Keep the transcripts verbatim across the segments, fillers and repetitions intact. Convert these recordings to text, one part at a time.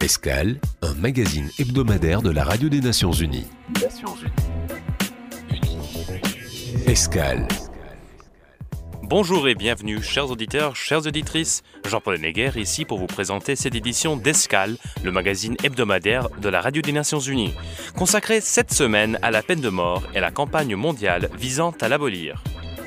Escale, un magazine hebdomadaire de la Radio des Nations Unies. Nations Unies. Escale. Bonjour et bienvenue, chers auditeurs, chères auditrices. Jean-Paul Neguer ici pour vous présenter cette édition d'Escale, le magazine hebdomadaire de la Radio des Nations Unies, consacré cette semaine à la peine de mort et la campagne mondiale visant à l'abolir.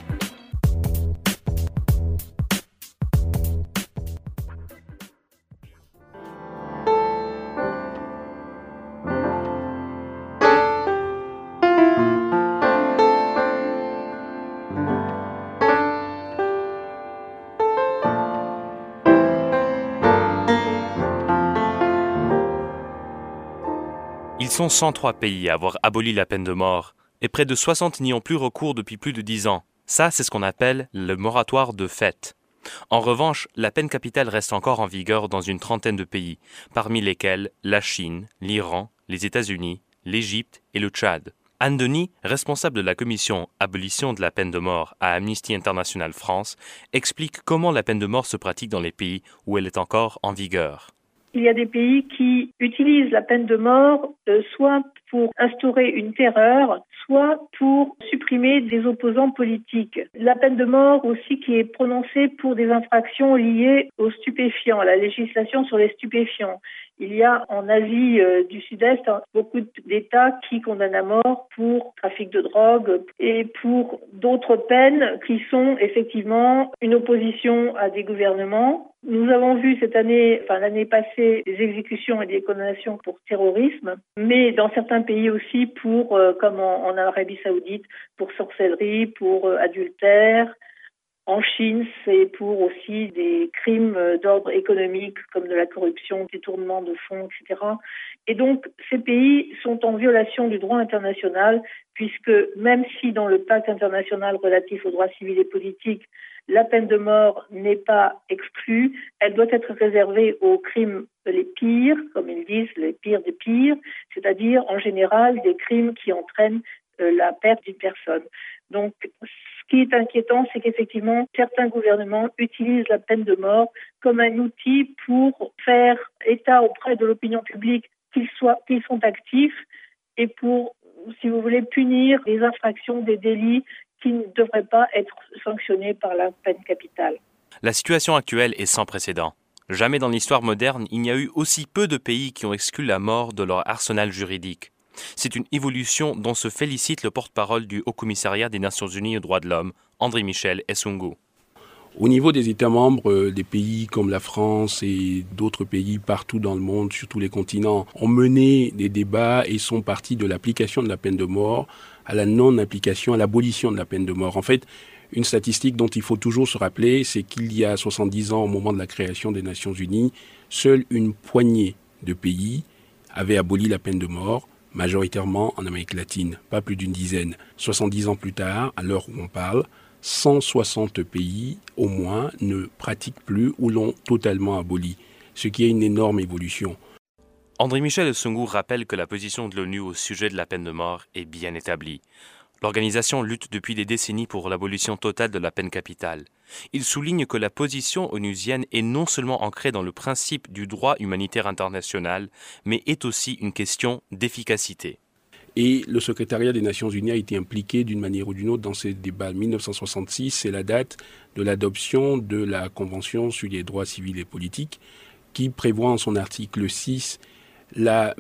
Ils sont cent trois pays à avoir aboli la peine de mort, et près de soixante n'y ont plus recours depuis plus de dix ans. Ça, c'est ce qu'on appelle le moratoire de fait. En revanche, la peine capitale reste encore en vigueur dans une trentaine de pays, parmi lesquels la Chine, l'Iran, les États-Unis, l'Égypte et le Tchad. Anne Denis, responsable de la commission Abolition de la peine de mort à Amnesty International France, explique comment la peine de mort se pratique dans les pays où elle est encore en vigueur. Il y a des pays qui utilisent la peine de mort euh, soit pour instaurer une terreur, soit pour supprimer des opposants politiques. La peine de mort aussi qui est prononcée pour des infractions liées aux stupéfiants, à la législation sur les stupéfiants. Il y a en Asie euh, du Sud-Est beaucoup d'États qui condamnent à mort pour trafic de drogue et pour d'autres peines qui sont effectivement une opposition à des gouvernements. Nous avons vu cette année, enfin l'année passée, des exécutions et des condamnations pour terrorisme, mais dans certains pays aussi pour, euh, comme en, en Arabie Saoudite, pour sorcellerie, pour euh, adultère. En Chine, c'est pour aussi des crimes d'ordre économique comme de la corruption, détournement de fonds, et cetera. Et donc, ces pays sont en violation du droit international puisque même si dans le pacte international relatif aux droits civils et politiques, la peine de mort n'est pas exclue, elle doit être réservée aux crimes les pires, comme ils disent, les pires des pires, c'est-à-dire en général des crimes qui entraînent euh, la perte d'une personne. Donc, ce qui est inquiétant, c'est qu'effectivement, certains gouvernements utilisent la peine de mort comme un outil pour faire état auprès de l'opinion publique qu'ils soient, qu'ils sont actifs et pour, si vous voulez, punir des infractions, des délits qui ne devraient pas être sanctionnés par la peine capitale. La situation actuelle est sans précédent. Jamais dans l'histoire moderne, il n'y a eu aussi peu de pays qui ont exclu la mort de leur arsenal juridique. C'est une évolution dont se félicite le porte-parole du Haut-Commissariat des Nations Unies aux droits de l'homme, André-Michel Esungu. Au niveau des États membres, des pays comme la France et d'autres pays partout dans le monde, sur tous les continents, ont mené des débats et sont partis de l'application de la peine de mort à la non-application, à l'abolition de la peine de mort. En fait, une statistique dont il faut toujours se rappeler, c'est qu'il y a soixante-dix ans, au moment de la création des Nations Unies, seule une poignée de pays avaient aboli la peine de mort, majoritairement en Amérique latine, pas plus d'une dizaine. soixante-dix ans plus tard, à l'heure où on parle, cent soixante pays au moins ne pratiquent plus ou l'ont totalement aboli, ce qui est une énorme évolution. André-Michel Esungu rappelle que la position de l'ONU au sujet de la peine de mort est bien établie. L'organisation lutte depuis des décennies pour l'abolition totale de la peine capitale. Il souligne que la position onusienne est non seulement ancrée dans le principe du droit humanitaire international, mais est aussi une question d'efficacité. Et le secrétariat des Nations Unies a été impliqué d'une manière ou d'une autre dans ces débats. mille neuf cent soixante-six, c'est la date de l'adoption de la Convention sur les droits civils et politiques, qui prévoit en son article six la...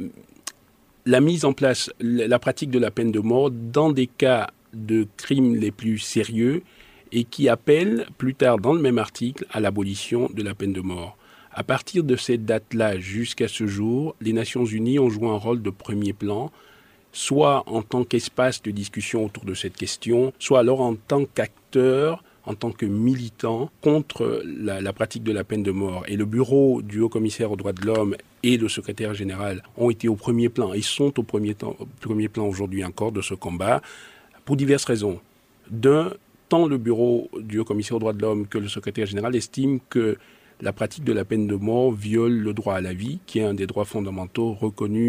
la mise en place, la pratique de la peine de mort dans des cas de crimes les plus sérieux et qui appelle plus tard dans le même article à l'abolition de la peine de mort. À partir de cette date-là jusqu'à ce jour, les Nations Unies ont joué un rôle de premier plan, soit en tant qu'espace de discussion autour de cette question, soit alors en tant qu'acteur, en tant que militant contre la, la pratique de la peine de mort. Et le bureau du Haut-Commissaire aux droits de l'homme et le secrétaire général ont été au premier plan et sont au premier, temps, au premier plan aujourd'hui encore de ce combat pour diverses raisons. D'un, tant le bureau du Haut-Commissaire aux droits de l'homme que le secrétaire général estiment que la pratique de la peine de mort viole le droit à la vie, qui est un des droits fondamentaux reconnus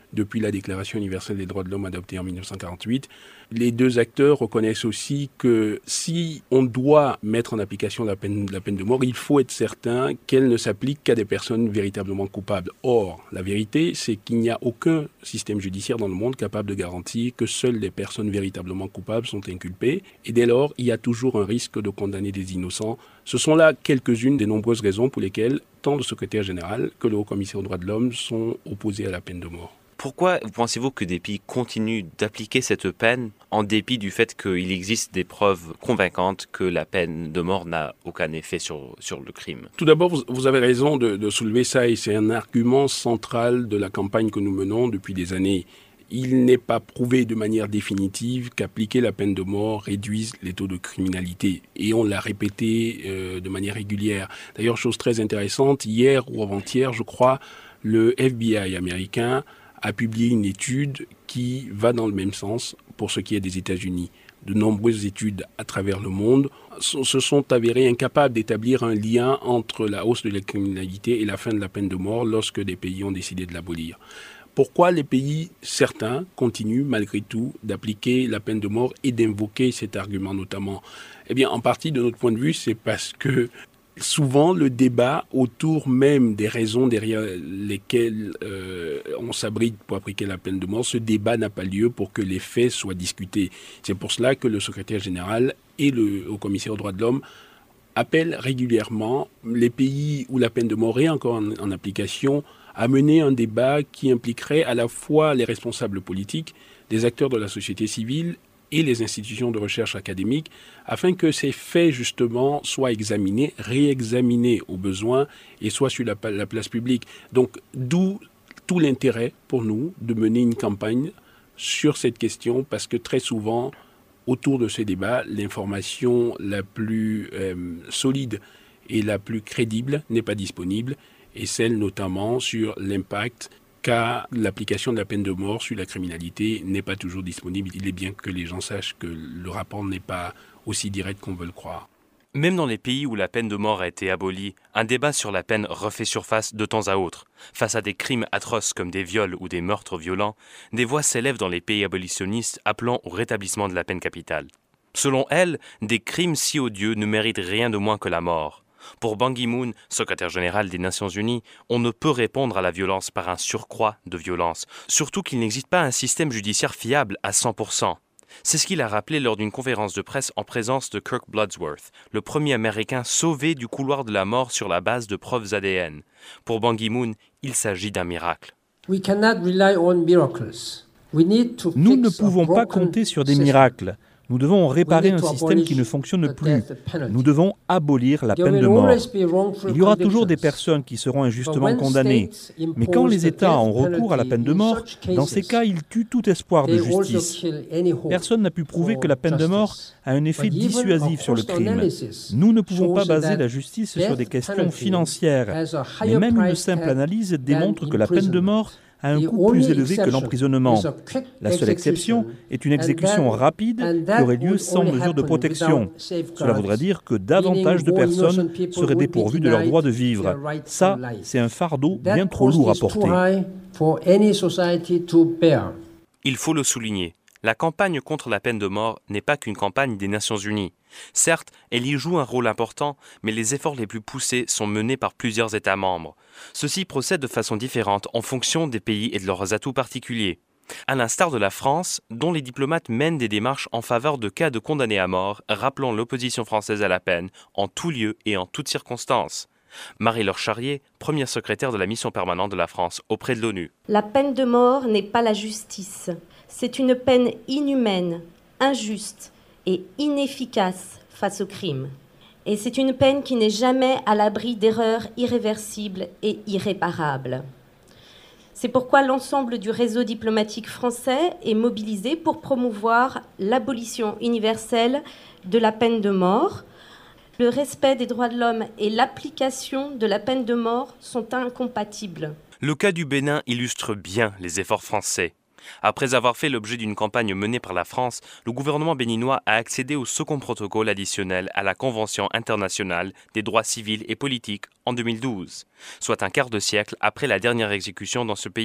depuis la Déclaration universelle des droits de l'homme adoptée en mille neuf cent quarante-huit. Les deux acteurs reconnaissent aussi que si on doit mettre en application la peine, la peine de mort, il faut être certain qu'elle ne s'applique qu'à des personnes véritablement coupables. Or, la vérité, c'est qu'il n'y a aucun système judiciaire dans le monde capable de garantir que seules les personnes véritablement coupables sont inculpées. Et dès lors, il y a toujours un risque de condamner des innocents. Ce sont là quelques-unes des nombreuses raisons pour lesquelles tant le secrétaire général que le haut-commissaire aux droits de l'homme sont opposés à la peine de mort. Pourquoi pensez-vous que des pays continuent d'appliquer cette peine en dépit du fait qu'il existe des preuves convaincantes que la peine de mort n'a aucun effet sur, sur le crime? Tout d'abord, vous, vous avez raison de, de soulever ça et c'est un argument central de la campagne que nous menons depuis des années. Il n'est pas prouvé de manière définitive qu'appliquer la peine de mort réduise les taux de criminalité. Et on l'a répété euh, de manière régulière. D'ailleurs, chose très intéressante, hier ou avant-hier, je crois, le F B I américain a publié une étude qui va dans le même sens pour ce qui est des États-Unis. De nombreuses études à travers le monde se sont avérées incapables d'établir un lien entre la hausse de la criminalité et la fin de la peine de mort lorsque des pays ont décidé de l'abolir. Pourquoi les pays, certains, continuent malgré tout d'appliquer la peine de mort et d'invoquer cet argument notamment? Eh bien, en partie, de notre point de vue, c'est parce que souvent, le débat autour même des raisons derrière lesquelles euh, on s'abrite pour appliquer la peine de mort, ce débat n'a pas lieu pour que les faits soient discutés. C'est pour cela que le secrétaire général et le haut-commissaire aux droits de l'homme appellent régulièrement les pays où la peine de mort est encore en, en application à mener un débat qui impliquerait à la fois les responsables politiques, les acteurs de la société civile et les institutions de recherche académique, afin que ces faits, justement, soient examinés, réexaminés au besoin et soient sur la, la place publique. Donc, d'où tout l'intérêt pour nous de mener une campagne sur cette question, parce que très souvent, autour de ces débats, l'information la plus euh, solide et la plus crédible n'est pas disponible, et celle notamment sur l'impact car l'application de la peine de mort sur la criminalité n'est pas toujours disponible. Il est bien que les gens sachent que le rapport n'est pas aussi direct qu'on veut le croire. Même dans les pays où la peine de mort a été abolie, un débat sur la peine refait surface de temps à autre. Face à des crimes atroces comme des viols ou des meurtres violents, des voix s'élèvent dans les pays abolitionnistes appelant au rétablissement de la peine capitale. Selon elles, des crimes si odieux ne méritent rien de moins que la mort. Pour Ban Ki-moon, secrétaire général des Nations Unies, on ne peut répondre à la violence par un surcroît de violence, surtout qu'il n'existe pas un système judiciaire fiable à cent pour cent. C'est ce qu'il a rappelé lors d'une conférence de presse en présence de Kirk Bloodsworth, le premier Américain sauvé du couloir de la mort sur la base de preuves A D N. Pour Ban Ki-moon, il s'agit d'un miracle. We cannot rely on miracles. We need to Nous fix ne a pouvons pas broken compter sur des system. miracles. Nous devons réparer un système qui ne fonctionne plus. Nous devons abolir la peine de mort. Il y aura toujours des personnes qui seront injustement condamnées. Mais quand les États ont recours à la peine de mort, dans ces cas, ils tuent tout espoir de justice. Personne n'a pu prouver que la peine de mort a un effet dissuasif sur le crime. Nous ne pouvons pas baser la justice sur des questions financières. Mais même une simple analyse démontre que la peine de mort a un coût plus élevé que l'emprisonnement. La seule exception est une exécution rapide qui aurait lieu sans mesure de protection. Cela voudrait dire que davantage de personnes seraient dépourvues de leur droit de vivre. Ça, c'est un fardeau bien trop lourd à porter. Il faut le souligner, la campagne contre la peine de mort n'est pas qu'une campagne des Nations Unies. Certes, elle y joue un rôle important, mais les efforts les plus poussés sont menés par plusieurs États membres. Ceux-ci procèdent de façon différente en fonction des pays et de leurs atouts particuliers. À l'instar de la France, dont les diplomates mènent des démarches en faveur de cas de condamnés à mort, rappelant l'opposition française à la peine en tout lieu et en toutes circonstances. Marie-Laure Charrier, première secrétaire de la mission permanente de la France auprès de l'ONU. La peine de mort n'est pas la justice. C'est une peine inhumaine, injuste et inefficace face au crime. Et c'est une peine qui n'est jamais à l'abri d'erreurs irréversibles et irréparables. C'est pourquoi l'ensemble du réseau diplomatique français est mobilisé pour promouvoir l'abolition universelle de la peine de mort. Le respect des droits de l'homme et l'application de la peine de mort sont incompatibles. Le cas du Bénin illustre bien les efforts français. Après avoir fait l'objet d'une campagne menée par la France, le gouvernement béninois a accédé au second protocole additionnel à la Convention internationale des droits civils et politiques en deux mille douze, soit un quart de siècle après la dernière exécution dans ce pays.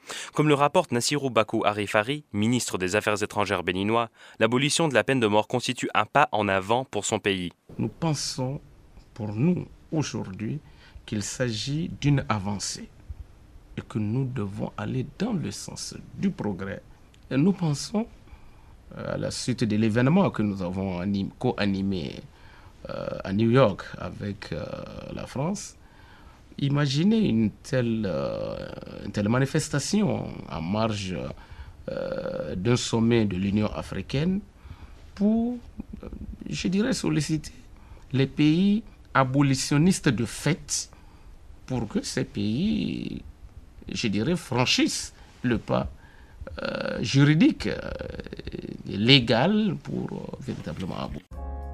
Comme le rapporte Nassirou Bakou Arifari, ministre des Affaires étrangères béninois, l'abolition de la peine de mort constitue un pas en avant pour son pays. Nous pensons, pour nous, aujourd'hui, qu'il s'agit d'une avancée et que nous devons aller dans le sens du progrès. Et nous pensons, à la suite de l'événement que nous avons co-animé euh, à New York avec euh, la France, imaginez une telle, euh, une telle manifestation en marge euh, d'un sommet de l'Union africaine pour, je dirais, solliciter les pays abolitionnistes de fait pour que ces pays, je dirais, franchissent le pas euh, juridique, euh, légal pour euh, véritablement abolir.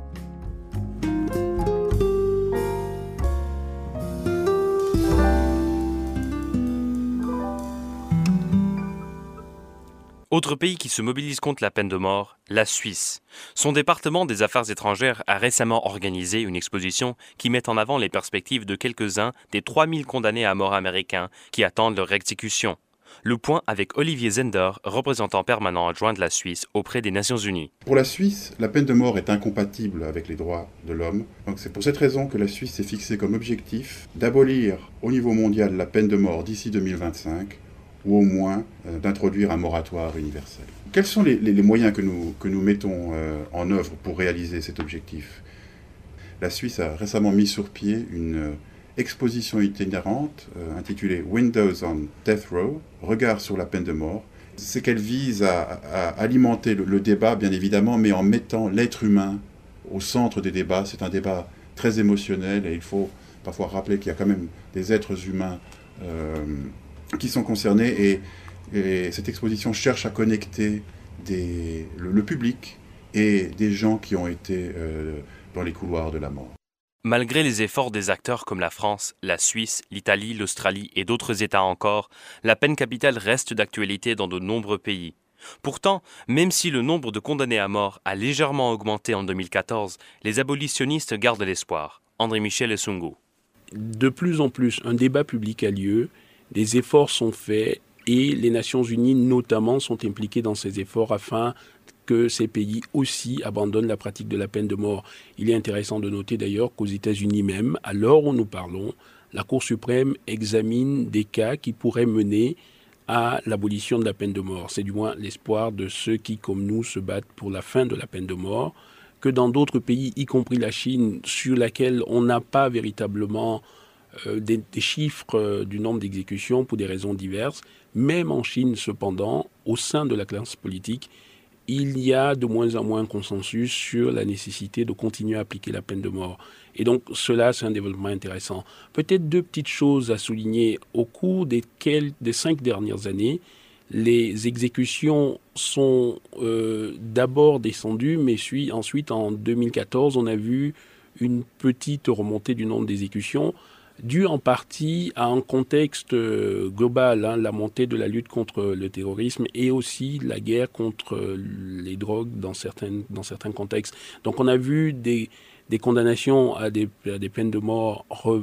Autre pays qui se mobilise contre la peine de mort, la Suisse. Son département des Affaires étrangères a récemment organisé une exposition qui met en avant les perspectives de quelques-uns des trois mille condamnés à mort américains qui attendent leur exécution. Le point avec Olivier Zender, représentant permanent adjoint de la Suisse auprès des Nations Unies. Pour la Suisse, la peine de mort est incompatible avec les droits de l'homme. Donc c'est pour cette raison que la Suisse s'est fixée comme objectif d'abolir au niveau mondial la peine de mort d'ici deux mille vingt-cinq, ou au moins euh, d'introduire un moratoire universel. Quels sont les, les, les moyens que nous, que nous mettons euh, en œuvre pour réaliser cet objectif ? La Suisse a récemment mis sur pied une euh, exposition itinérante euh, intitulée « Windows on Death Row », regard sur la peine de mort. C'est qu'elle vise à, à alimenter le, le débat, bien évidemment, mais en mettant l'être humain au centre des débats. C'est un débat très émotionnel et il faut parfois rappeler qu'il y a quand même des êtres humains euh, qui sont concernés et, et cette exposition cherche à connecter des, le, le public et des gens qui ont été euh, dans les couloirs de la mort. Malgré les efforts des acteurs comme la France, la Suisse, l'Italie, l'Australie et d'autres États encore, la peine capitale reste d'actualité dans de nombreux pays. Pourtant, même si le nombre de condamnés à mort a légèrement augmenté en deux mille quatorze, les abolitionnistes gardent l'espoir. André-Michel Esungu. De plus en plus, un débat public a lieu. Des efforts sont faits et les Nations Unies notamment sont impliquées dans ces efforts afin que ces pays aussi abandonnent la pratique de la peine de mort. Il est intéressant de noter d'ailleurs qu'aux États-Unis même, à l'heure où nous parlons, la Cour suprême examine des cas qui pourraient mener à l'abolition de la peine de mort. C'est du moins l'espoir de ceux qui, comme nous, se battent pour la fin de la peine de mort, que dans d'autres pays, y compris la Chine, sur laquelle on n'a pas véritablement Euh, des, des chiffres euh, du nombre d'exécutions pour des raisons diverses. Même en Chine, cependant, au sein de la classe politique, il y a de moins en moins consensus sur la nécessité de continuer à appliquer la peine de mort. Et donc, cela, c'est un développement intéressant. Peut-être deux petites choses à souligner. Au cours des, quel, des cinq dernières années, les exécutions sont euh, d'abord descendues, mais puis, ensuite, en deux mille quatorze, on a vu une petite remontée du nombre d'exécutions, dû en partie à un contexte global, hein, la montée de la lutte contre le terrorisme et aussi la guerre contre les drogues dans certains, dans certains contextes. Donc on a vu des, des condamnations à des, à des peines de mort re,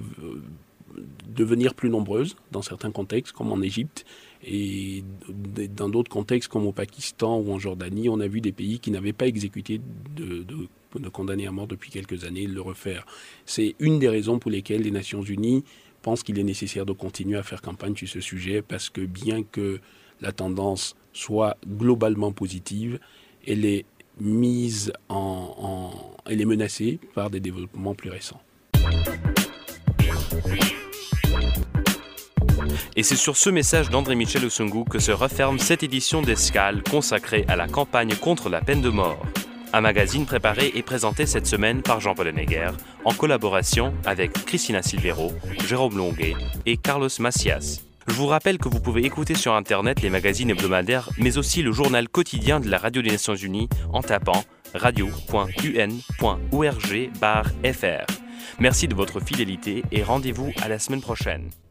devenir plus nombreuses dans certains contextes, comme en Égypte, et dans d'autres contextes comme au Pakistan ou en Jordanie, on a vu des pays qui n'avaient pas exécuté de, de de condamnés à mort depuis quelques années, le refaire. C'est une des raisons pour lesquelles les Nations Unies pensent qu'il est nécessaire de continuer à faire campagne sur ce sujet, parce que bien que la tendance soit globalement positive, elle est mise en, en elle est menacée par des développements plus récents. Et c'est sur ce message d'André-Michel Esungu que se referme cette édition d'Escale consacrée à la campagne contre la peine de mort. Un magazine préparé et présenté cette semaine par Jean-Paul Henegger, en collaboration avec Christina Silvero, Jérôme Longuet et Carlos Macias. Je vous rappelle que vous pouvez écouter sur Internet les magazines hebdomadaires, mais aussi le journal quotidien de la Radio des Nations Unies en tapant radio point u n point org barre f r. Merci de votre fidélité et rendez-vous à la semaine prochaine.